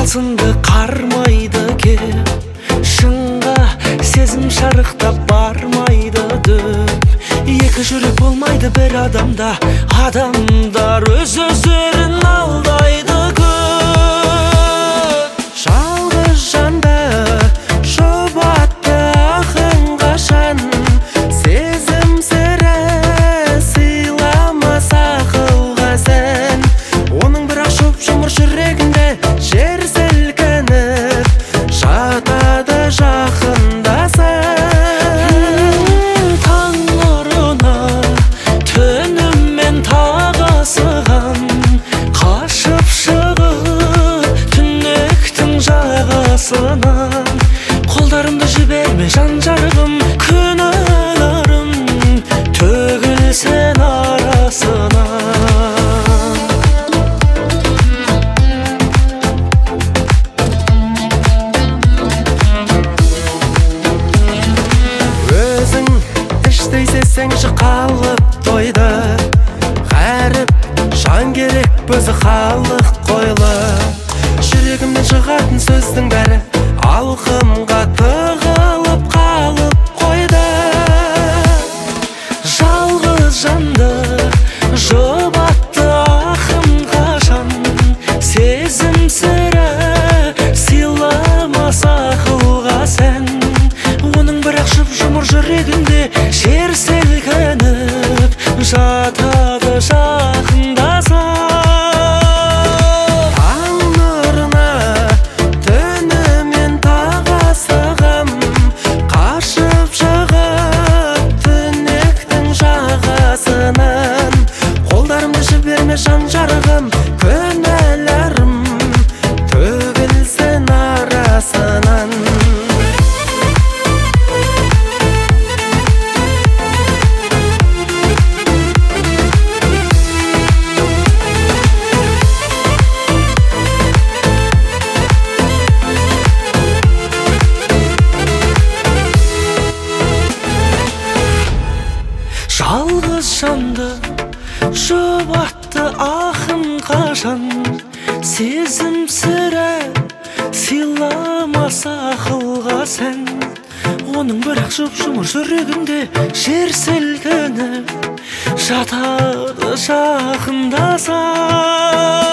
талсынды қармайды кеп, шынға сезім шарықтап бармайды дөп. Екі жүрек болмайды бір адамда, адамдар өз-өздерін алдайды көп. Жалғыз жанды жұбатты ақын қашан, сезім сірі сыйламас ақылға сән. Оның бірақ жұп-жұмыр жүрегінде жер сілкініп жатады жақындаса. Таң нұрына түнімен тағасыған, қашып шығып түнектің жағасынан. Қолдарымды жіберме жан жарығым, күнәларым төгілсін арасына. Өзің іштей сезсеңші қалып тойды, ғәріп жан керек бізі халық қойлы. Жүрегімнен шығатын сөздің бәрі алқымға тығылып қалып қойды. Жалғыз жанды жұбатты ақын қашан, сезім сірі сыйламас ақылға сән. Оның бірақ жұп-жұмыр жүрегінде жер сілкініп жатады жақындаса. Таң нұрына түнімен тағасығам, қашып шығып түнектің жағасынан. Қолдарымды жіберме жан жарығым, күнәларым төгілсін арасынан. Жалғыз жанды жұбатты ақын қашан, сезім сірі сыйламас ақылға сән. Оның бірақ жұп-жұмыр жүрегінде жер сілкініп жатады жақындаса.